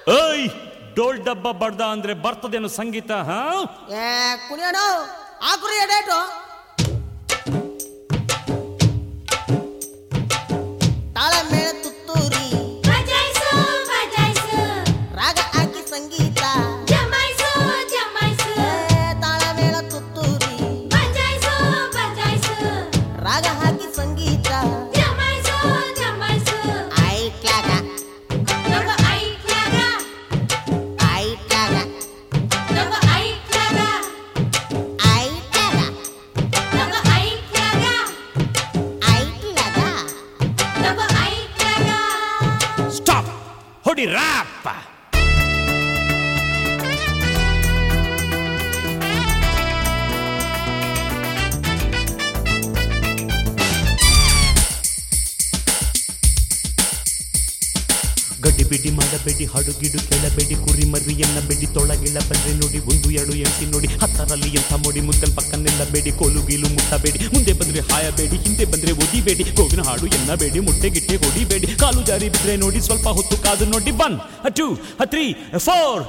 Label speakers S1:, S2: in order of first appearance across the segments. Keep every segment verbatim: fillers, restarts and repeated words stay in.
S1: ಏಯ್ ಡೋಲ್ ಡಬ್ಬ ಬಡ್ದ ಅಂದ್ರೆ ಬರ್ತದೇನು ಸಂಗೀತ? ಹಾ
S2: ಏ ಕುಣಿಯೋಣ ಆಕುರಿ ಎಡೇಟು ತಾಳ ಮೇಳ ತುತ್ತೂರಿ
S3: ಬಜಾಯ್ಸು ಬಜಾಯ್ಸು
S2: ರಾಗ ಹಾಕಿ ಸಂಗೀತ
S3: ಜಮಾಯ್ಸು ಜಮಾಯ್ಸು
S2: ತಾಳ ಮೇಳ ತುತ್ತೂರಿ
S3: ಬಜಾಯ್ಸು ಬಜಾಯ್ಸು
S2: ರಾಗ ಹಾಕಿ ಸಂಗೀತ
S3: ಜಮಾಯ್ಸು ಜಮಾಯ್ಸು
S2: ಐಟ್ಲಾಗ
S3: ನಮ್ಮ ಐಟ್ಲಾಗ
S2: ಐಟ್ಲಾಗ
S3: ನಮ್ಮ ಐಟ್ಲಾಗ
S2: ಐಟ್ಲಾಗ
S3: ನಮ್ಮ ಐಟ್ಲಾಗ
S2: ಐಟ್ಲಾಗ
S3: ನಮ್ಮ ಐಟ್ಲಾಗ.
S1: ಸ್ಟಾಪ್, ಹೊಡಿ ರ್ಯಾಪ್. ಗಡ್ಡಿ ಬಿಡಿ ಮಾಡಬೇಡಿ, ಹಾಡುಗಿಡು ಕೇಳಬೇಡಿ, ಕುರಿ ಮರಿಯನ್ನ ಬೇಡಿ, ತೊಳಗಿಳ ಬಂದ್ರೆ ನೋಡಿ, ಒಂದು ಎರಡು ಎಂಟಿ ನೋಡಿ, ಹತ್ತರಲ್ಲಿ ಎಂಥ ಮೋಡಿ, ಮುದ್ದಲ್ ಪಕ್ಕ ನಿಲ್ಲಬೇಡಿ, ಕೋಲು ಗೀಲು ಮುಟ್ಟಬೇಡಿ, ಮುಂದೆ ಬಂದ್ರೆ ಹಾಯಬೇಡಿ, ಹಿಂದೆ ಬಂದ್ರೆ ಒದಿಬೇಡಿ, ಗೋವಿನ ಹಾಡು ಎನ್ನಬೇಡಿ, ಮುಟ್ಟೆ ಗಿಟ್ಟೆ ಹೊಡಿಬೇಡಿ, ಕಾಲು ಜಾರಿ ಬಿದ್ರೆ ನೋಡಿ, ಸ್ವಲ್ಪ ಹೊತ್ತು ಕಾದು ನೋಡಿ. One two three four.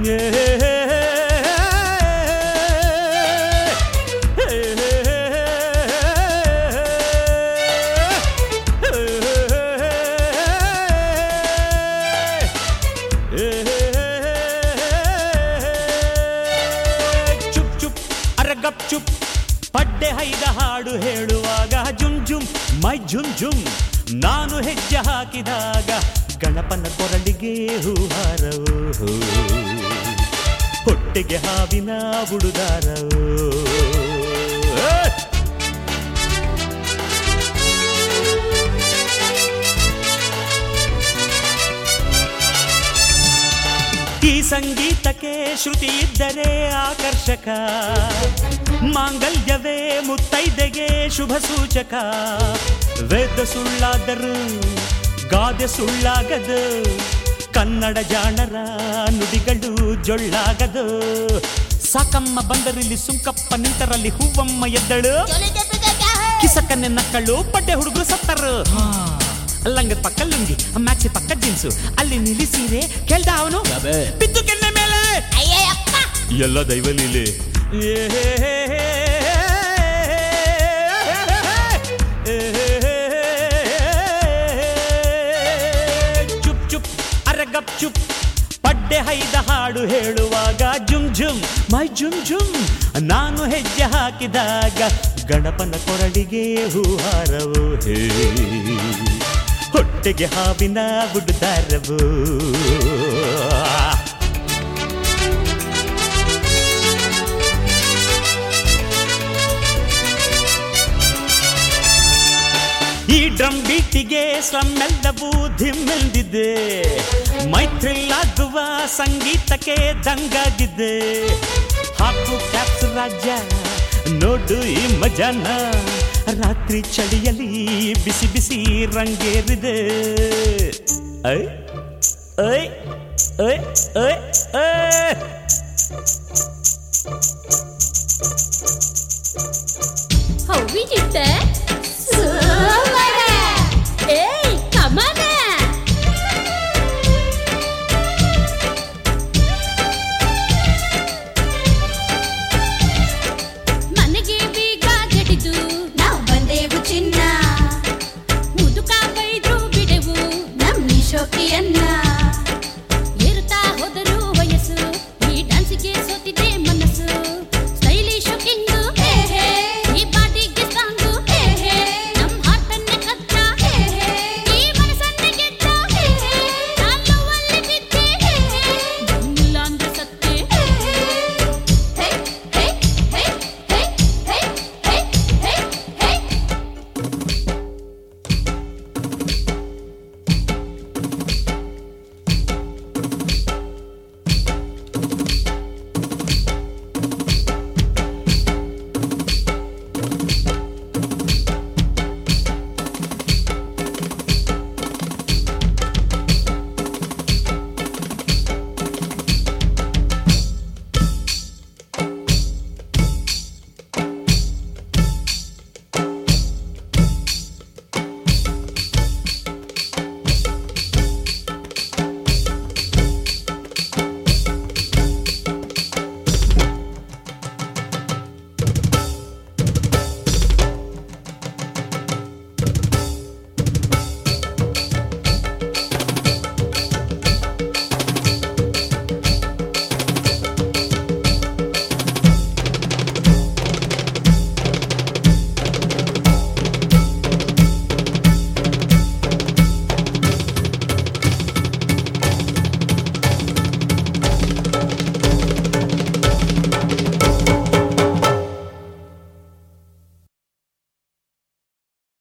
S1: ಚುಪ್ ಚುಪ್ ಅರಗಪ್ ಚುಪ್, ಪಡ್ಡೆ ಹೈದ ಹಾಡು ಹೇಳುವಾಗ ಜುಮ್ ಜುಮ್ ಮೈ ಜುಮ್ ಜುಮ್, ನಾನು ಹೆಜ್ಜೆ ಹಾಕಿದಾಗ ಗಣಪನ ಕೊರಳಿಗೆ ಹೂಹಾರವು, ಹೊಟ್ಟೆಗೆ ಹಾವಿನ ಬುಡುದಾರವು. ಈ ಸಂಗೀತಕ್ಕೆ ಶ್ರುತಿ ಇದ್ದರೆ ಆಕರ್ಷಕ, ಮಾಂಗಲ್ಯವೇ ಮುತ್ತೈದೆಗೆ ಶುಭ ಸೂಚಕ. ವೇದ ಸುಳ್ಳಾದರೂ ಗಾದೆ ಸುಳ್ಳಾಗದು, ಕನ್ನಡ ಜಾಣರ ನುಡಿಗಳು ಜೊಳ್ಳಾಗದು. ಸಾಕಮ್ಮ ಬಂದರಲ್ಲಿ ಸುಂಕಪ್ಪ ನಿಂತರಲ್ಲಿ ಹೂವಮ್ಮ ಎದ್ದಳು, ಕಿಸಕನ್ನೆ ನಕ್ಕಳು ಪಡ್ಡೆ ಹುಡುಗರು ಸತ್ತರು. ಲಂಗದ ಪಕ್ಕ ಲುಂಗಿ, ಮ್ಯಾಕ್ಸಿ ಪಕ್ಕ ಜೀನ್ಸು, ಅಲ್ಲಿ ನಿಲ್ಲಿಸಿರೆ ಕೇಳ್ದ ಅವನು ಬಿದ್ದು ಕೆನ್ನೆ ಮೇಲೆ. ಎಲ್ಲ ದೈವಲೀಲೆ. ಚುಪ್ ಚುಪ್ ಅರಗಪ್ ಚುಪ್, ಪಡ್ಡೆ ಹೈದ ಹಾಡು ಹೇಳುವಾಗ ಜುಮ್ ಜುಮ್ ಮೈ ಜುಮ್ ಜುಮ್, ನಾನು ಹೆಜ್ಜೆ ಹಾಕಿದಾಗ ಗಣಪನ ಕೊರಳಿಗೆ ಹೂಹಾರವು, ಹೇ ಹೊಟ್ಟೆಗೆ ಹಾವಿನ ಬುಡುದಾರವು. ಈ ಡ್ರಮ್ ಬೀಟಿಗೆ ಸ್ಲಮ್ ಎಲ್ಲವೂ ಧಿಮ್ಮೆಂದಿದೆ, ಮೈತ್ರಿಲ್ಲಾಗುವ ಸಂಗೀತಕ್ಕೆ ದಂಗಾಗಿದೆ. ಹಾಕು ಕ್ಯಾಪ್ಸ್ ರಾಜ ನೋಡು ಈ ಮಜಾನ, ರಾತ್ರಿ ಚಳಿಯಲ್ಲಿ ಬಿಸಿ ಬಿಸಿ ರಂಗೇರಿದೆ. ಐ ಐ ಐ ಐ ಐ
S3: How we did that? Super! Hey, come on! ಮನೆಗೆ ಬೀಗ ಜಡಿದು ನಾವು ಬಂದೆವು ಚಿನ್ನ, ಮುದುಕ ಬೈದ್ರು ಬಿಡೆವು ನಮ್ಮ ಶೋಕಿಯನ್ನ.